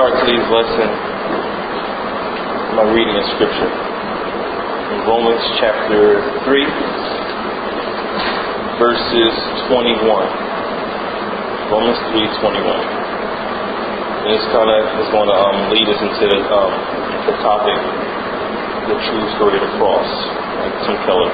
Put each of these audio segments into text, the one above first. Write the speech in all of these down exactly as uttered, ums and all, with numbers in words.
start today's lesson by reading a scripture in Romans chapter three, verses twenty-one. Romans three twenty-one. And it's kind of it's going to um, lead us into the, um, the topic, the true story of the cross, like Tim Keller.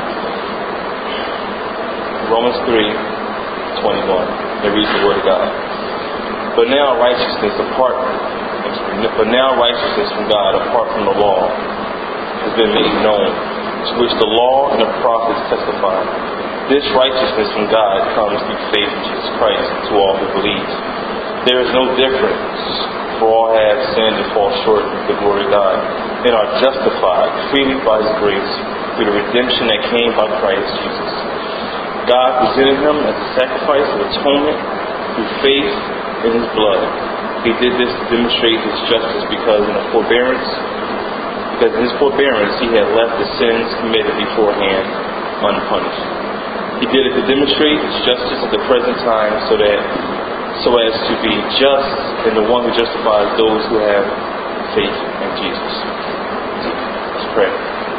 Romans three twenty-one. It reads the Word of God. But now righteousness apart, but now righteousness from God apart from the law has been made known, to which the law and the prophets testify. This righteousness from God comes through faith in Jesus Christ to all who believe. There is no difference, for all have sinned and fall short of the glory of God, and are justified freely by His grace through the redemption that came by Christ Jesus. God presented Him as a sacrifice of atonement through faith in His blood. He did this to demonstrate His justice, because in the forbearance, because in His forbearance He had left the sins committed beforehand unpunished. He did it to demonstrate His justice at the present time, so that, so as to be just and the one who justifies those who have faith in Jesus. Let's pray.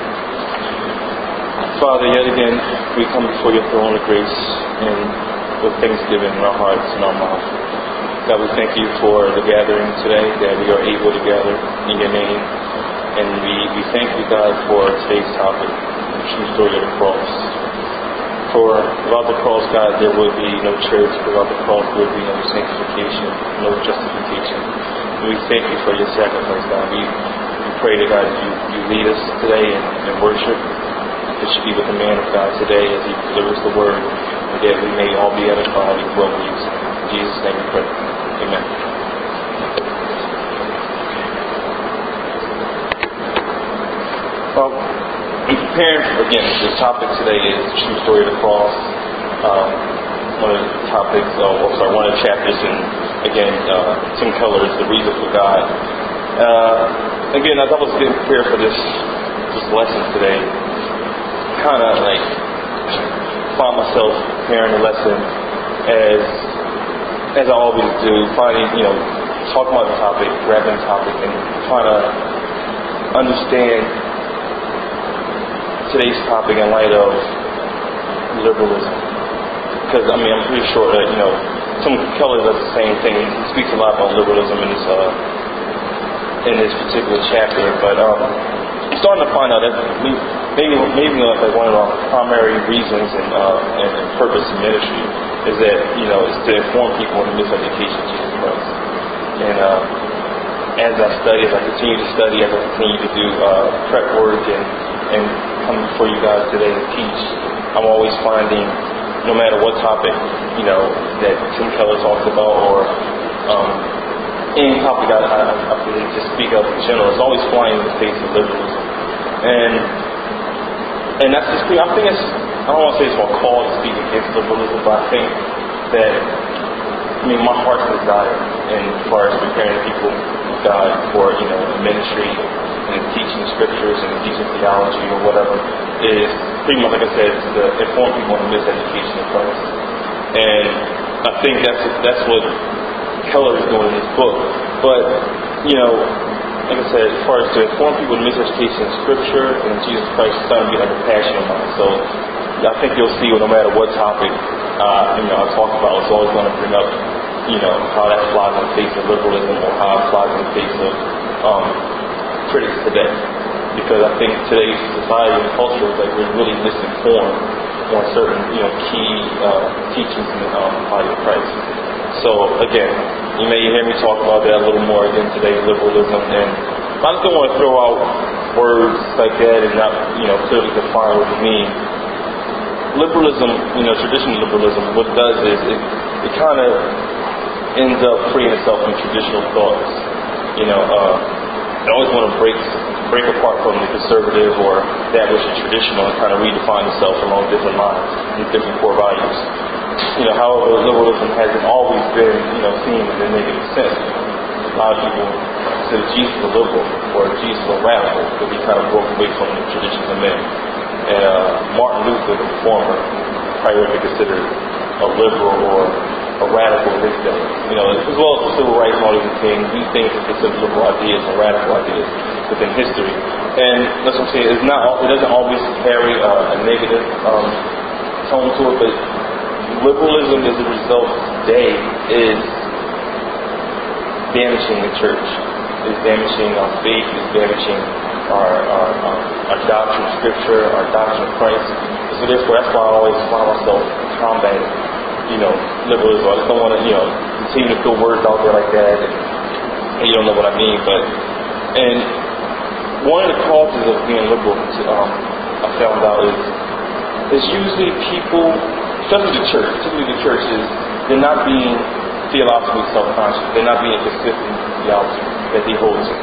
Father, yet again we come before Your throne of grace and with thanksgiving in our hearts and our mouth. God, we thank You for the gathering today, that we are able to gather in Your name. And we, we thank You, God, for today's topic, the true story of the cross. For without the cross, God, there would be no church. Without the cross, there would be no sanctification, no justification. And we thank You for Your sacrifice, God. We, we pray that, God, You, you lead us today in, in worship. It should be with the man of God today as he delivers the word, and that we may all be edified and well used. In Jesus' name we pray. Amen. Well, in preparing, again, the topic today is the true story of the cross. Um, one of the topics, uh, or sorry, one of the chapters in, again, uh, Tim Keller's The Reason for God. Uh, again, as I was getting prepared for this, this lesson today, kind of like find myself preparing the lesson as as I always do, finding, you know, talking about the topic, grabbing the topic, and trying to understand today's topic in light of liberalism. Because I mean, I'm pretty sure that, you know, Tim Keller does the same thing. He speaks a lot about liberalism in this uh, in this particular chapter, but um, I'm starting to find out that we, maybe maybe like one of our primary reasons and, uh, and purpose in ministry is that, you know, is to inform people in the miseducation of Jesus Christ. And uh, as I study, as I continue to study, as I continue to do uh, prep work and, and come before you guys today to teach, I'm always finding, no matter what topic, you know, that Tim Keller talks about, or um, any topic I, I, I believe to speak of in general, it's always flying in the face of liberalism. And and that's just, I think it's, I don't want to say it's my call to speak against liberalism, but I think that, I mean, my heart's desire, and as far as preparing people of God for, you know, ministry and teaching scriptures and teaching theology or whatever, is pretty much, like I said, to inform people on the miseducation of Christ. And I think that's that's what Keller is doing in his book. But, you know, like I said, as far as to inform people in miseducation of Scripture and Jesus Christ, is starting to be like a passion of mine. So I think you'll see, well, no matter what topic uh, you know I talk about, it's always going to bring up, you know, how that flies in the face of liberalism, or how it flies in the face of um, critics today. Because I think today's society and culture is like we're really misinformed on certain, you know, key uh, teachings in the um, body of Christ. So again, you may hear me talk about that a little more again today, liberalism, and I just don't want to throw out words like that and not, you know, clearly define what it means. Liberalism, you know, traditional liberalism, what it does is it, it kind of ends up freeing itself from traditional thoughts. You know, uh, they always want to break break apart from the conservative or that which is traditional and kind of redefine itself along different lines and different core values. You know, however, liberalism hasn't always been, you know, seen in a negative sense. A lot of people consider Jesus a liberal or Jesus a radical because he kind of broke away from the traditions of men. And uh, Martin Luther, the reformer, probably would be considered a liberal or a radical in his day. You know, as well as the civil rights and all these things, these things are considered liberal ideas and radical ideas within history. And that's what I'm saying. It's not. It doesn't always carry uh, a negative um, tone to it, but liberalism, as a result, today is damaging the church. It's damaging our faith. It's damaging our our, our, our doctrine of Scripture, our doctrine of Christ. So therefore, that's why I always find myself combating, you know, liberalism. I just don't want to, you know, continue to throw words out there like that. And, and you don't know what I mean, but and one of the causes of being liberal, um, I found out, is is usually people, especially the church, particularly the churches, they're not being theologically self-conscious. They're not being consistent in the theology that they hold to.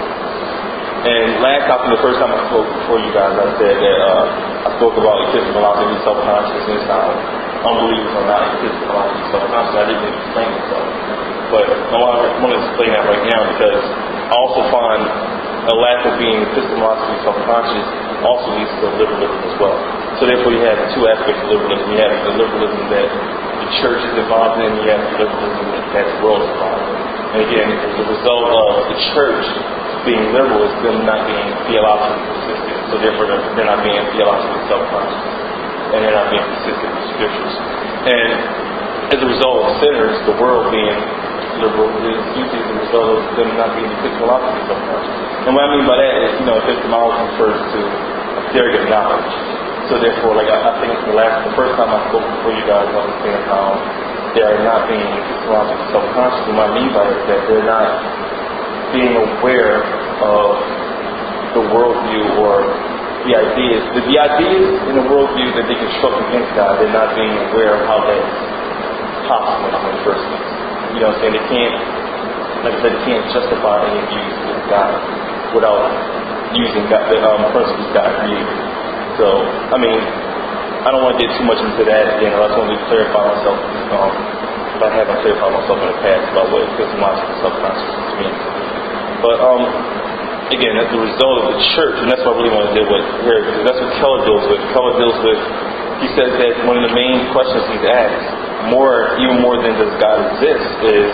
And last time, the first time I spoke before you guys, I said that uh, I spoke about epistemologically self-consciousness, how unbelievers are not epistemologically self-conscious. I didn't explain myself. But I want to explain that right now, because I also find a lack of being epistemologically self-conscious also leads to liberalism as well. So therefore you have two aspects of liberalism. You have the liberalism that the church is involved in, you have the liberalism that the world is involved in. And again, as a result of the church being liberal, is them not being theologically consistent. So therefore they're not being theologically self-conscious. And they're not being consistent with the scriptures. And as a result of sinners, the world being liberal is usually the result of them not being epistemologically self-conscious. And what I mean by that is, you know, epistemology refers to a theory of knowledge. So therefore, like I, I think the last, the first time I spoke before you guys, I was saying how they are not being epistemologically self-conscious. And what I mean by it is that they're not being aware of the worldview or the ideas. The, the ideas in the worldview that they construct against God, they're not being aware of how that's possible in the first place. You know what I'm saying? They can't, like I said, they can't justify any views with God without using God, the um, principles God created. So, I mean, I don't want to get too much into that again. I just want to clarify myself, um, if I haven't clarified myself in the past about what epistemological self-consciousness means. But, um, again, as a result of the church, and that's what I really want to deal with here, because that's what Keller deals with. Keller deals with, he says that one of the main questions he's asked, more, even more than does God exist, is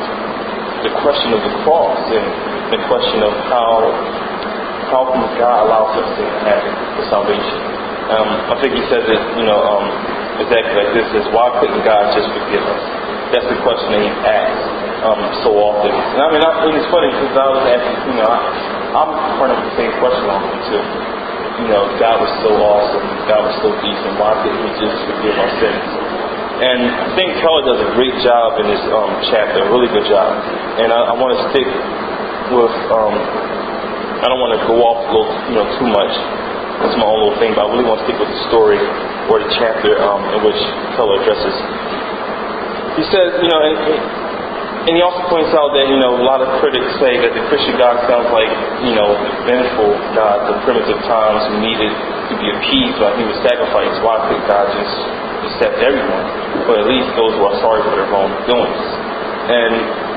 the question of the cross and the question of how how can God allow such things to happen for salvation. Um, I think he says it, you know, um, exactly like this: is why couldn't God just forgive us? That's the question that he's asked um, so often. And I mean, I, it's funny because I was asking, you know, I, I'm running the same question on him too. You know, God was so awesome, God was so decent. Why couldn't He just forgive our sins? And I think Keller does a great job in this um, chapter, a really good job. And I, I want to stick with, um, I don't want to go off a little, you know, too much. It's my own little thing, but I really want to stick with the story or the chapter um, in which Keller addresses. He says, you know, and, and he also points out that, you know, a lot of critics say that the Christian God sounds like, you know, the vengeful God of primitive times who needed to be appeased by human sacrifice. Why couldn't God just accept everyone, but at least those who are sorry for their wrongdoings? And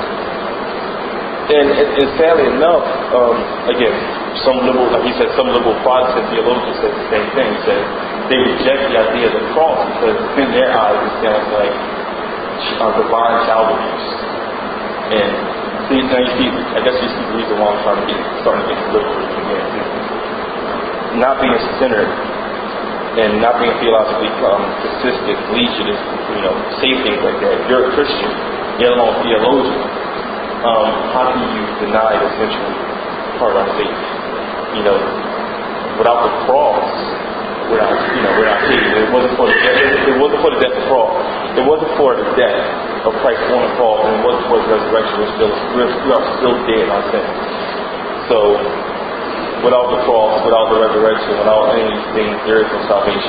and, and, and sadly enough, um, again, some liberal, like he said, some liberal Protestant theologians said the same thing. He said they reject the idea of the cross because in their eyes it sounds like uh, divine child abuse. And see, now you see, I guess you see the reason why I'm trying to get starting to get liberalism again. Not being centered and not being theologically um, consistent leads you to, you know, say things like that. If you're a Christian, you're a theologian, um, how can you deny the essential part of our faith? You know, without the cross, without, you know, without faith, it wasn't for the death, it wasn't for the death of the cross. It wasn't for the death of Christ on the cross, and it wasn't for His resurrection. We're still, we are still dead in our sins. So, without the cross, without the resurrection, without anything, there is no salvation.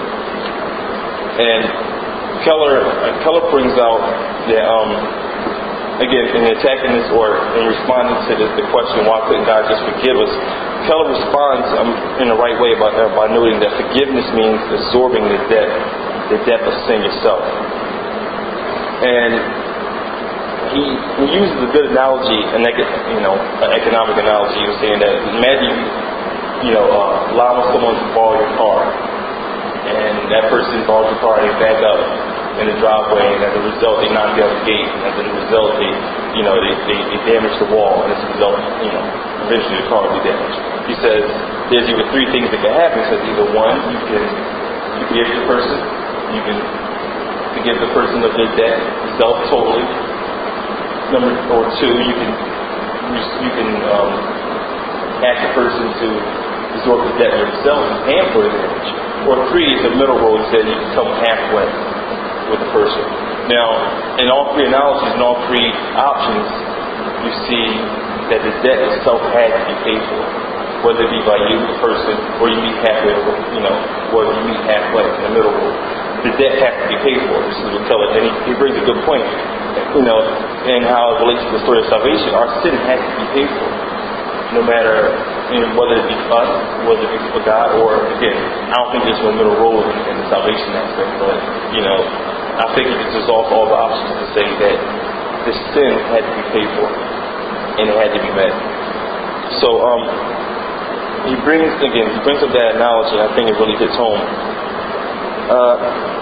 And Keller, uh, Keller brings out that, um, again, in attacking this or in responding to this, the question, why couldn't God just forgive us? Keller responds um, in the right way by, uh, by noting that forgiveness means absorbing the debt, the debt of sin yourself. And He, he uses a good analogy, an you know, an economic analogy. He was saying that imagine, you know, uh, allowing someone to borrow your car, and that person borrows your car and they back up, in the driveway, and as a result, they knock down the gate, and as a result, they, you know, they, they, they damage the wall, and as a result, you know, eventually the car will be damaged. He says there's either three things that can happen. He says either one, you can forgive the person, you can forgive the person of their debt yourself totally. Number or two, you can you can um, ask the person to absorb the debt yourself and pay for the damage. Or three is the middle road. He said you can come halfway with the person. Now, in all three analogies, in all three options, you see that the debt itself has to be paid for, whether it be by you, the person, or you meet halfway, you know, whether you meet halfway in the middle road. The debt has to be paid for. This is what Keller, and he, he brings a good point, you know, in how it relates to the story of salvation. Our sin has to be paid for, no matter, you know, whether it be us, whether it be for God, or again, I don't think there's no middle road in, in the salvation aspect, but you know, I think it just exhausts all the options to say that the sin had to be paid for, and it had to be met. So, um, he brings again, he brings up that analogy. I think it really hits home. Uh,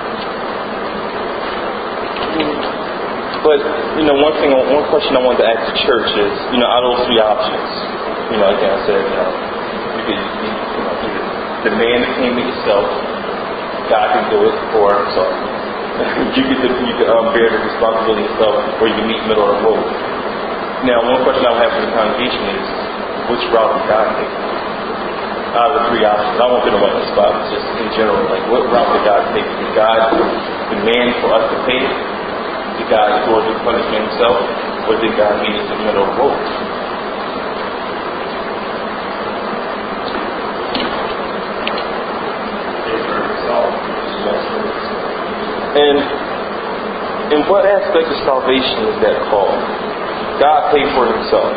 but you know, one thing, one question I wanted to ask the church is, you know, out of those three options, you know, again, I said, you know, you could, you, you know, either demand the payment yourself, God can do it, or I'm sorry, you could you could um, bear the responsibility yourself, or you can meet middle of the road. Now, one question I would have for the congregation is, which route does God take? Out of the three options, I won't get them on the spot, but just in general, like what route did God take? Did God demand for us to pay? Did God absorb the punishment himself? Or did God meet us in the middle of the road? And in what aspect of salvation is that called? God paid for it himself.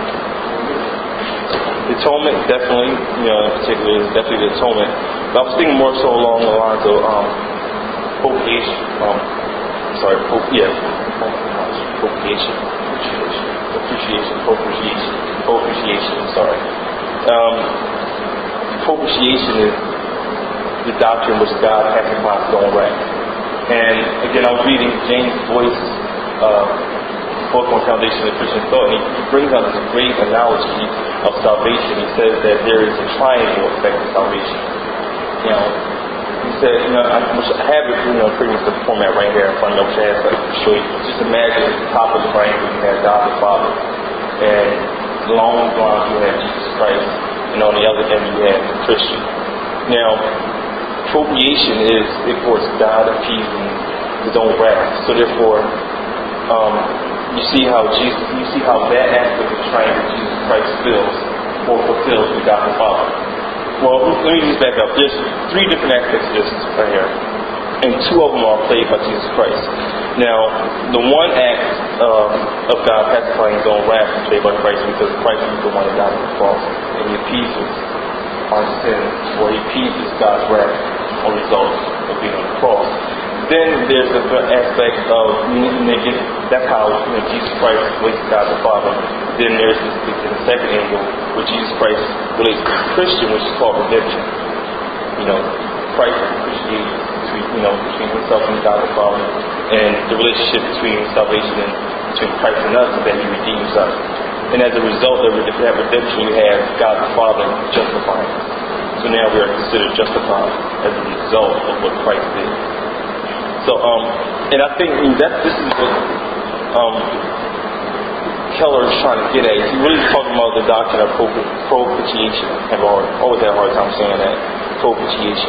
Atonement, definitely, you know, in particular, is definitely the atonement. But I was thinking more so along the lines of um, propitiation. Um, sorry, pro, yeah, propitiation, appreciation, appreciation, propitiation, propitiation. I'm sorry. Um, propitiation is the doctrine which God has upon his own wrath. And again, I was reading James Boyce's uh, book on Foundation of Christian Thought, and he brings out this great analogy of salvation. He says that there is a triangle effect of salvation. You know, he said, you know, I, I have it, you know, pretty much the format right here in front of me, which I have to show you. Just imagine at the top of the triangle you have God the Father, and along the line you have Jesus Christ, and on the other end you have the Christian. Now, propitiation is, of course, God appeasing his own wrath. So therefore, um, you see how Jesus, you see how that aspect of triangle Jesus Christ fills or fulfills with God the Father. Well, let me just back up. There's three different aspects of this right here, and two of them are played by Jesus Christ. Now, the one act um, of God pacifying his own wrath is played by Christ, because Christ is the one that died on the cross, and he appeases our sins, or he appeases God's wrath on the result of being on the cross. Then there's the aspect of, that's how, you know, Jesus Christ relates to God the Father. Then there's this, the second angle where Jesus Christ relates to the Christian, which is called redemption. You know, Christ appreciates between, you know, between himself and God the Father, and the relationship between salvation and between Christ and us is that he redeems us. And as a result of that redemption, you have God the Father justifying us. So now we are considered justified as a result of what Christ did. So, um, and I think that this is what um, Keller is trying to get at. He's really talking about the doctrine of propitiation. I have always had a hard time saying that. Propitiation.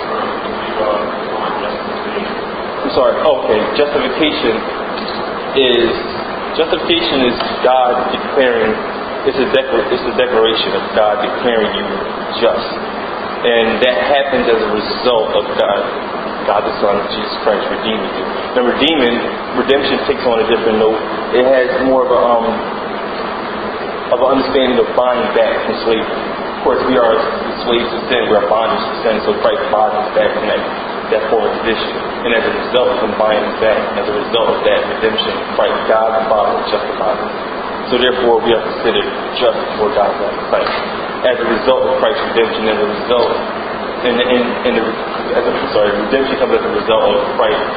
I'm sorry. Okay, justification is justification is God declaring. It's a declar- It's a declaration of God declaring you just, and that happens as a result of God. God the Son, Jesus Christ, redeeming you. Now, redeeming, redemption takes on a different note. It has more of a um, of an understanding of buying back from slavery. Of course, we are slaves of sin. We are bondage to sin. So Christ buys us back from that, that former condition. And as a result of him buying us back, as a result of that redemption, Christ, God the Father, justifies us. So therefore, we are considered just before God's sight. As a result of Christ's redemption, as a result And, and, and the, as a, sorry, redemption comes as a result of Christ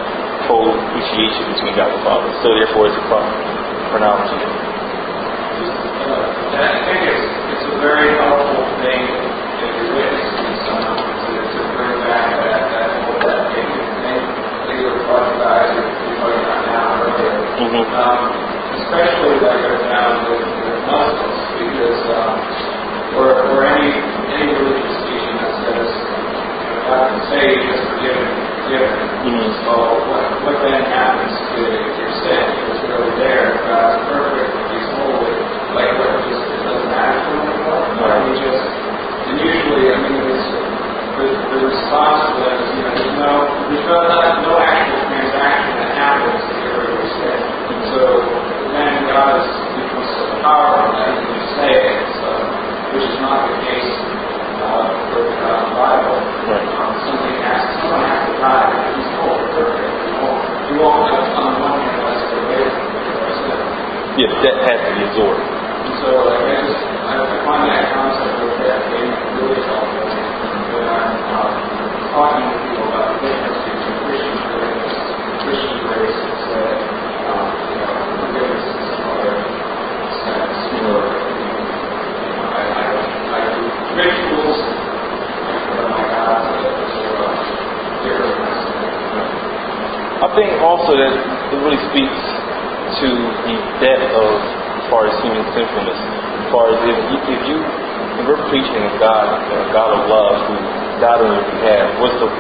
co-appreciation between God the Father. So therefore, it's a chronology. Uh, I think it's, it's a very helpful thing if you're witnessing someone to, to bring back that, that whole that thing. I think we were talking about it, we were talking about now earlier. Mm-hmm. Um, especially that goes down with, with Muslims, because um, or, or any any religious teaching that says, you know, God can say He has forgiven, forgiven. Mm-hmm. So what, what then happens to your sin? It's really there. God's perfect. He's holy. Like what? Just it doesn't matter to him anymore. Right. He just and usually, I mean, it's, the the response to that is, you know, there's no there's no no actual transaction that happens to get rid of your sin. And so then God is, becomes so powerful that He can say it. So, which is not the case uh, with uh, the Bible. Right. Um, something has someone has to die. He's holy, perfect. He won't. He won't uh, on one hand unless they're away from your sin. Yes, that has to be absorbed. And so, like, I just I find that concept of death being really helpful when I'm uh, talking to people about the difference between Christian forgiveness, Christian grace, and say, um, you know, forgiveness in some other sense, or I, I, I do rituals for my God to sort of get rid of my sin. I think also that it really speaks to the depth of, as far as human sinfulness, as far as if you, if you if we're preaching a God, a God of love who died on your behalf, what's the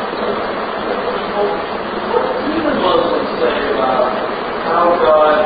Even Muslims say about how God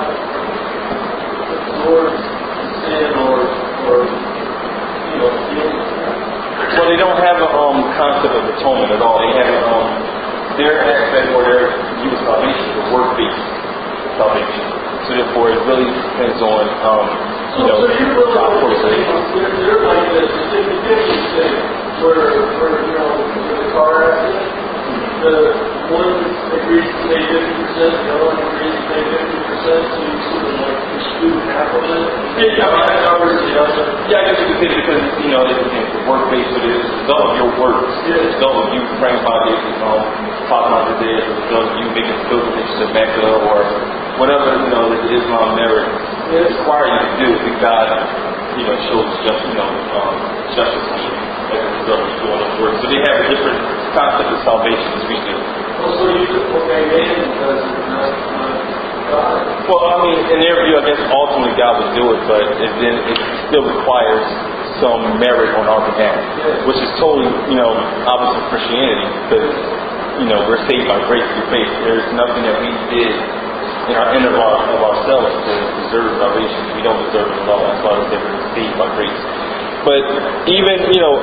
absorbs sin or, or you know, feelings. well, they don't have a um, concept of atonement at all. They have um, their aspect where their view of salvation is a work-based salvation. So therefore, it really depends on um, you know, so, so you're really God personally. They're, they're like the fifty-fifty thing, where, where you know, with the car accident, the one agrees to pay fifty percent, the other one agrees to pay fifty percent, so you sort of like distribute half of it. Yeah, I mean, that covers the other. Yeah, I guess you could say because, you know, it's a work-based, but it's a result of your works. It's a result of you praying five days, you know, talking about the day, it's a result of you making pilgrimage to Mecca or whatever, you know, that Islam merit require you to do. If God, you know, shows just, you know, um, justice on you as a result of you doing those works. So they have a different concept of salvation as we do. Well, so you could obey man because it's not God. Well, I mean, in their view, I guess ultimately God would do it, but it, then it still requires some merit on our behalf, yeah. Which is totally, you know, opposite of Christianity, because, you know, we're saved by grace through faith. There's nothing that we did in our end of, our, of ourselves to deserve salvation. We don't deserve it at all. That's why we say we're saved by grace. But even, you know,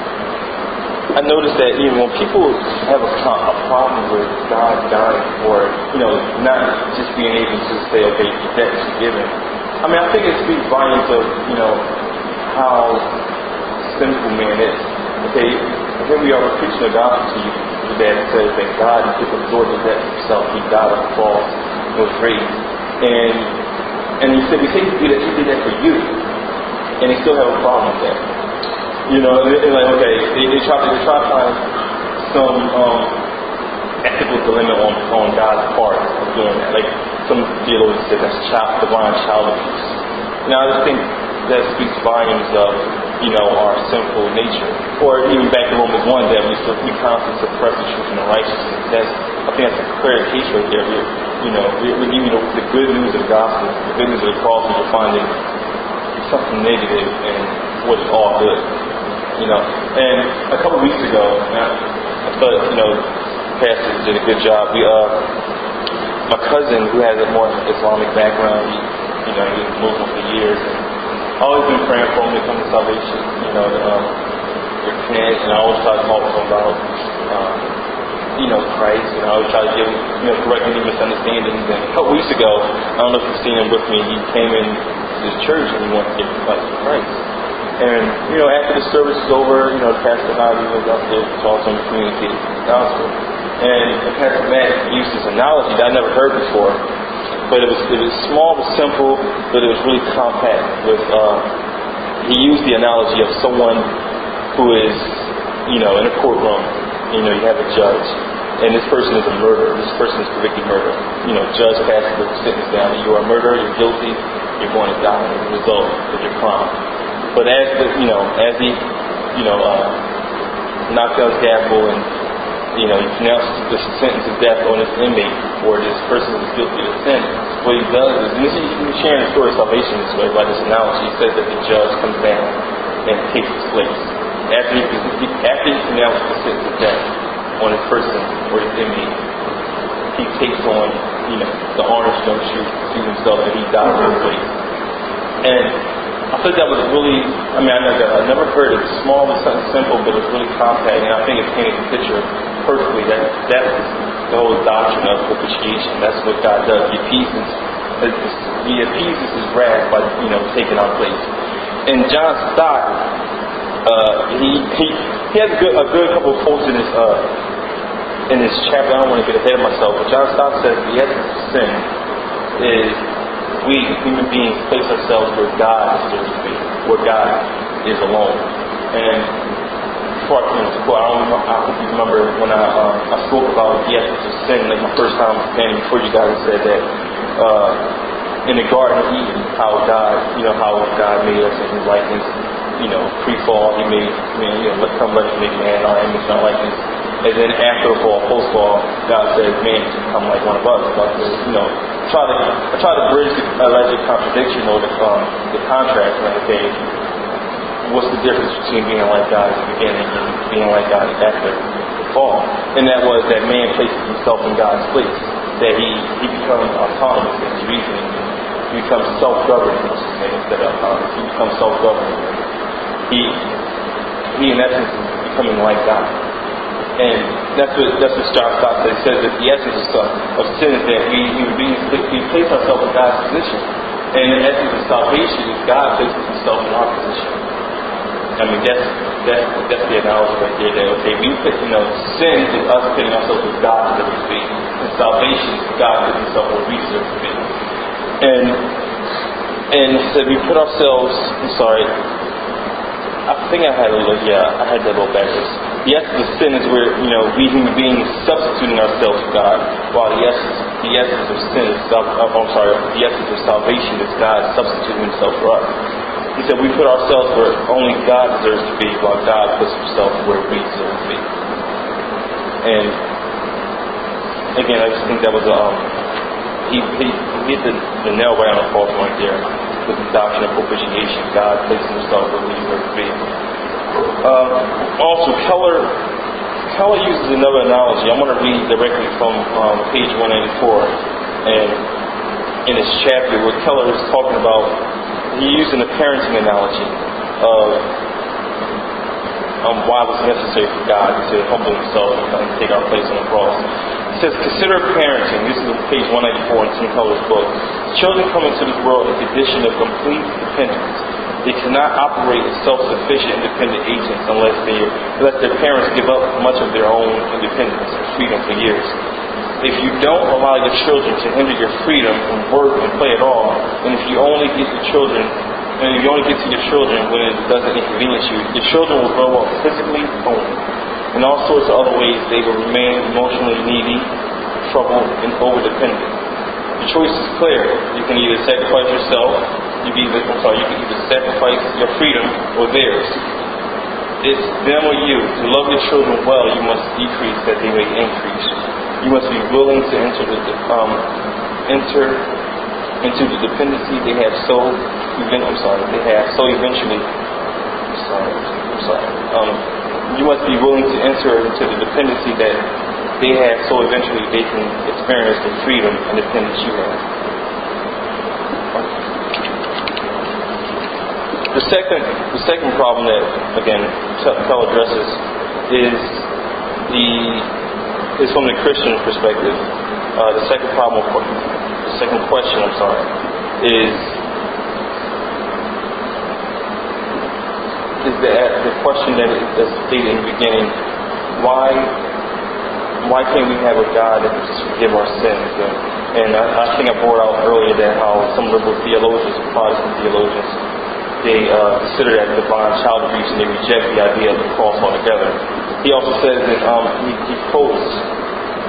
I noticed that even when people have a, a problem with God dying or, you know, not just being able to say, okay, debt is forgiven. I mean, I think it speaks volumes of, you know, how sinful man is. Okay, here we are, we're preaching the gospel to you that says that God took absorb the debt himself. He died on the cross, was raised. And and he said, we say to you that he did that for you. And they still have a problem with that. You know, they're like, okay, they, they try to they try to find some um, ethical dilemma on, on God's part of doing that. Like some theologians say that's child, divine child abuse. Now I just think that speaks volumes of, you know, our sinful nature. Or even back to Romans one, that we we constantly suppress the truth and the righteousness. That's I think that's a clear case right there. We're, you know, we're, we're giving the, the good news of the gospel, the good news of the cross, and you're finding something negative and what is all good. You know, and a couple weeks ago, I thought, you know, Pastor did a good job. We, uh, my cousin, who has a more Islamic background, he, you know, he was Muslim for years, and I've always been praying for him to come to salvation, you know, to, um, repent, and I always try to talk to him about, um, you know, Christ, and I always try to give him, you know, correct any misunderstandings. And a couple weeks ago, I don't know if you've seen him with me, he came in to the church and he wanted to give his life to Christ. And, you know, after the service was over, you know, Pastor Navi was up there to talk to him, communicate the gospel. And, and Pastor Matt used this analogy that I never heard before, but it was it was small, but simple, but it was really compact. With uh, he used the analogy of someone who is, you know, in a courtroom. You know, you have a judge, and this person is a murderer. This person is convicted murder. You know, judge passes the sentence down. You are a murderer. You're guilty. You're going to die as a result of your crime. But as the, you know, as he, you know, uh, knocks out his gavel and, you know, he pronounces the sentence of death on this inmate, or this person who's guilty of sin, what he does is, and this is, he's sharing the story of salvation this way, by this analogy. He says that the judge comes down and takes his place. After he, after he pronounces the sentence of death on this person or this inmate, he takes on, you know, the honor snowshoe to himself, and he dies in place. And I thought that was really, I mean, I never, I never heard it. It's small, it's something simple, but it's really compact, and I think it painted the picture perfectly. That that's the whole doctrine of propitiation. That's what God does. He appeases, he appeases his wrath by, you know, taking our place. And John Stott, uh, he he he has a good a good couple of quotes in this uh in this chapter. I don't want to get ahead of myself, but John Stott says the essence of sin is we human beings place ourselves where God deserves to be, where God is alone. And before I come to quote, I don't remember, I hope you remember when I um, I spoke about the essence of sin, like my first time standing before you guys, said that uh, in the Garden of Eden, how God, you know, how God made us in His likeness. You know, pre-fall, He made, man, you know, let come let us make man our image, our likeness. And then after the fall, post-fall, God said, man, to become like one of us. But, you know, try to try to bridge the alleged contradiction or the um, the contrast. Like, okay, what's the difference between being like God at the beginning and being like God after the fall? And that was that man places himself in God's place. That he he becomes autonomous in his reasoning. He becomes self-governing, instead of autonomous. He becomes self-governing. He he in essence is becoming like God. And that's what that's what John Stott says. He says that the essence of, of sin is that we human beings we place ourselves in God's position. And the essence of salvation is God places himself in our position. I mean that's that's that's the analogy right there. That okay, we put, you know, sin is us putting ourselves with God deserves to be. And salvation is God putting himself where we deserve to be. And and he said we put ourselves I'm sorry. I think I had a little, yeah, I had that a little backwards. The essence of sin is where, you know, we human beings substituting ourselves for God, while the essence, the essence of sin is, self, oh, I'm sorry, the essence of salvation is God substituting himself for us. He said we put ourselves where only God deserves to be, while God puts himself where we deserve to be. And, again, I just think that was, um, he, he, he hit the, the nail right on the coffin right there. With the doctrine of propitiation, God placing himself where we deserve to be. Uh, also, Keller Keller uses another analogy. I want to read directly from um, page one eighty-four, and in his chapter where Keller is talking about, he used a parenting analogy of um, why it was necessary for God to humble himself and take our place on the cross. He says, consider parenting. This is on page one eighty-four in Tim Keller's book. Children come into this world in a condition of complete dependence. They cannot operate as self-sufficient, independent agents unless they let their parents give up much of their own independence and freedom for years. If you don't allow your children to hinder your freedom from work and play at all, and if you only get your children, and if you only get to your children when it doesn't inconvenience you, your children will grow up physically only. In all sorts of other ways, they will remain emotionally needy, troubled, and over-dependent. The choice is clear. You can either sacrifice yourself, you can either, I'm sorry, you can either sacrifice your freedom or theirs. It's them or you. To love your children well, you must decrease that they may increase. You must be willing to enter the um, enter into the dependency they have so even I'm sorry, they have so eventually I'm sorry, I'm sorry. Um, you must be willing to enter into the dependency that they have so eventually they can experience the freedom and independence you have. The second the second problem that again Keller addresses is the is from the Christian perspective. Uh, the second problem, the second question, I'm sorry, is is the the question that is stated in the beginning: Why why can't we have a God that can just forgive our sins? And, and I, I think I brought out earlier that how some liberal theologians, Protestant theologians, they uh, consider that divine child abuse and they reject the idea of the cross altogether. He also says that um, he, he quotes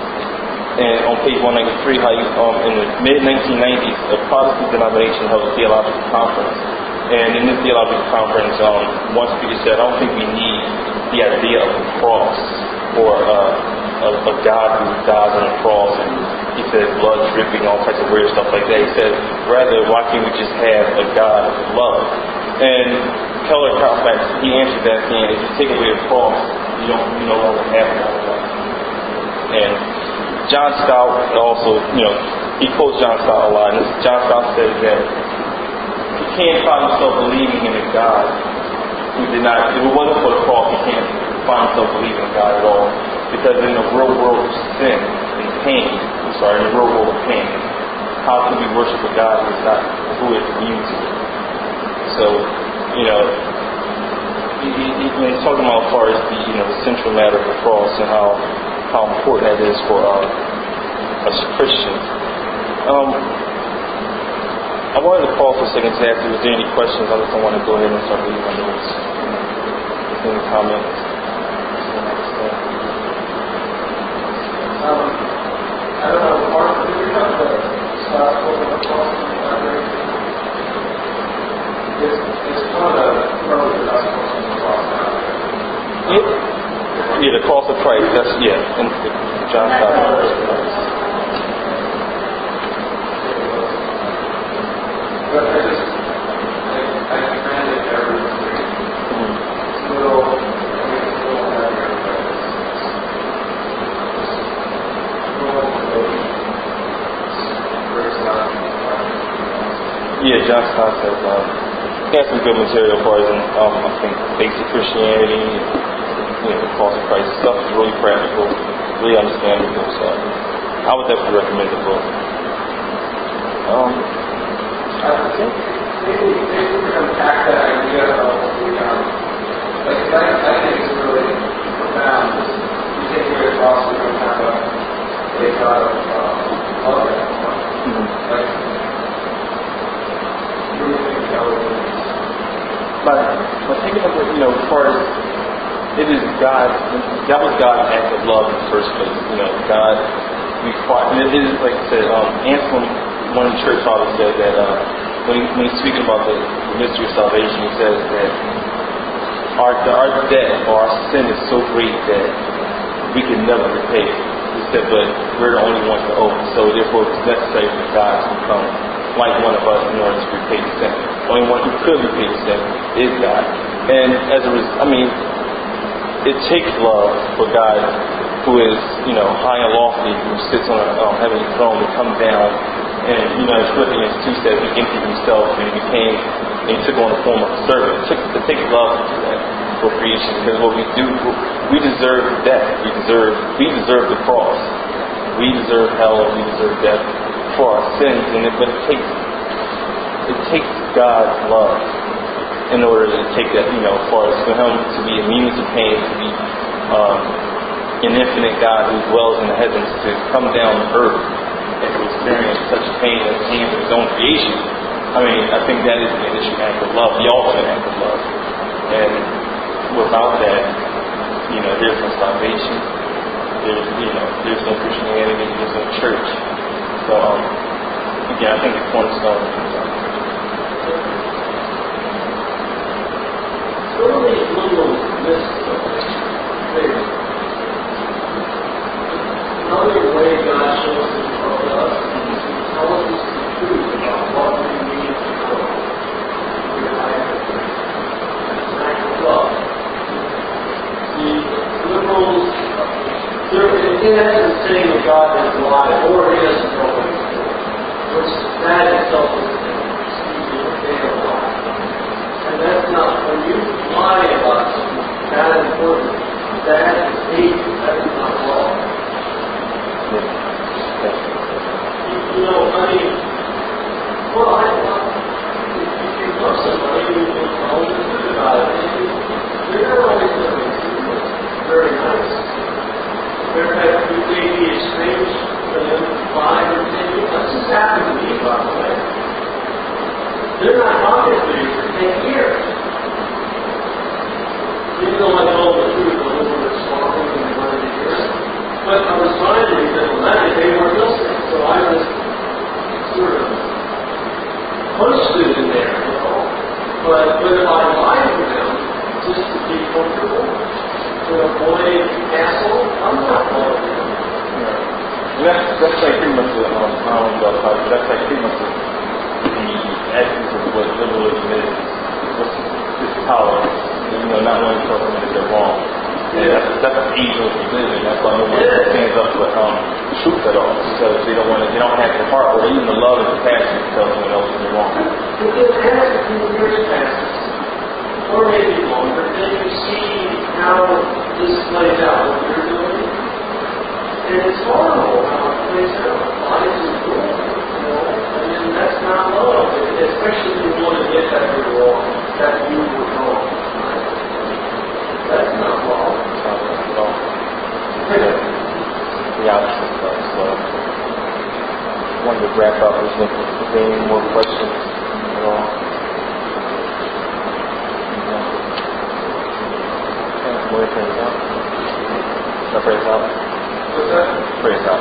and on page one ninety-three, how you, um, in the mid nineteen nineties, a Protestant denomination held a theological conference. And in this theological conference, um, one speaker said, I don't think we need the idea of a cross or uh, a, a God who dies on a cross, and he said blood dripping, all types of weird stuff like that. He said, rather, why can't we just have a God of love? And Keller Carfax, he answered that saying, if you take away a cross, you don't, you no longer have God. And John Stott also, you know, he quotes John Stott a lot, and John Stott says that he can't find himself believing in a God who did not, if it wasn't for the cross, he can't find himself believing in God at all. Because in the real world of sin and pain, I'm sorry, in the real world of pain, how can we worship a God who is not, who is immune to it? So, you know, he, he, when he's talking about as far as the, you know, the central matter of the cross and how, how important that is for uh, us Christians. Um, I wanted to pause for a second to ask if there was any questions. I just don't want to go ahead and start reading my notes. Any comments? Um, I don't know, Mark, did you have the stop over the cross in the library? It's, it's one of the pros that I'm supposed to cross out there. Yeah, yeah, the cross of Christ. That's, yeah, and John Stott. But I just, I, I ran it every week. It's a little, I mean, it's a little heavier, but it's a little breaks down. Yeah, John Stott says, um, he has some good material for us, and um, I think basic Christianity, you know, the cross of Christ stuff is really practical, really understandable. So I would definitely recommend the book. Um, I think maybe, maybe we can unpack that idea of the, um, like, I, I think it's really profound. You take away the cross, we don't have a, a God of uh, love anymore. mm-hmm. Like, you really think that would be? But, but thinking of it, you know, as far as it is God, that was God's act of love in the first place. You know, God required, and it is, like I said, um, Anselm, one of the church fathers said that uh, when, he, when he's speaking about the, the mystery of salvation, he says that our, our debt or our sin is so great that we can never repay it. He said, but we're the only ones to owe it. So therefore it's necessary for God to become like one of us in order to repay the sin. The only one who could repay the sin is God. And as a result, I mean, it takes love for God, who is, you know, high and lofty, who sits on a um, heavenly throne, to come down. And, you know, as Philippians two says, he emptied himself and he became, and he took on the form of a servant. It, took, it takes love to do that for creation, because what we do, we deserve death. We deserve, we deserve the cross. We deserve hell. We deserve death for our sins. And it, but it takes, it takes God's love in order to take that, you know, for us, for him to be immune to pain, to be um, an infinite God who dwells in the heavens, to come down to earth and to experience such pain as he in his own creation. I mean, I think that is the initial act of love, the ultimate act of love. And without that, you know, there's no salvation. There's, you know, there's no Christianity. There's no church. So, um, again, I think the cornerstone is um, Some of these liberals miss faith. Another way God shows himself to us is to tell us the truth about what we need to know. We hide it. That's an act of love. The liberals, they're in essence saying that God is alive, or he doesn't know what he's doing, which that itself is a data lie. And that's not, when you lie about something that important, that is hate, that is not love. You, you know, I mean, well, I, if you love somebody, you will tell them the truth about it. They're not always going to be very nice. There have you may be estranged for them five or ten years. That's just happened to me, by the way. They're not talking to you for ten years. Even though I told the truth, the Lord responded and they wanted to hear it. But but I was trying to be diplomatic. They weren't listening, so I was sort of punched it in there, you know. But but if I lied to them just to be comfortable, to avoid hassle, I'm not following them. And that's, that's like pretty much the, um, I don't know about it, that's like pretty much the, the essence of what liberalism is. What's this power, you know, not wanting to tell someone that they're wrong. And that's, that's the evil of religion. That's why no one stands up for um, truth at all. Because they don't want to, they don't have the heart or even the love and compassion to tell someone else that they're wrong. But then as a few years passes, or maybe longer, then you see how this plays out, what you're doing. And it's horrible how it plays out. Lies and cruel, you know. And that's not love. Especially if you want to get that you're wrong, that you were wrong. That's not love. It's not love at all. The opposite of love is love. I wanted to wrap up with Is there any more questions at all? Okay, we'll pray it out. Should I pray it out? What's that? Pray it out.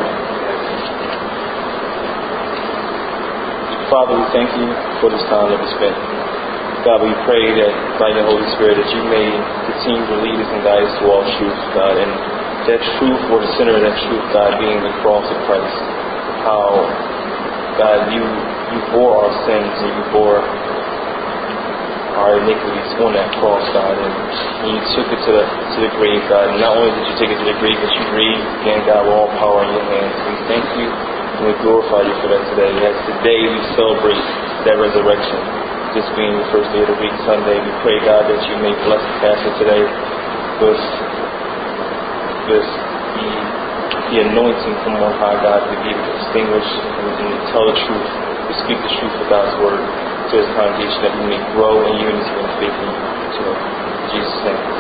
Father, we thank you for this time that we spent. God, we pray that by your Holy Spirit that you may continue to lead us and guide us to all truth, God, and that truth, or the center of that truth, God, being the cross of Christ. How, God, you you bore our sins and you bore our iniquities on that cross, God, and you took it to the to the grave, God. And not only did you take it to the grave, but you raised again, God, with all power in your hands. We thank you and we glorify you for that today. As today we celebrate that resurrection, this being the first day of the week, Sunday, we pray, God, that you may bless the pastor today with this the, the anointing from on high, God, to be able to distinguish and, and tell the truth, to speak the truth of God's word to his congregation, that we may grow in unity and faith in you. So, in Jesus' name.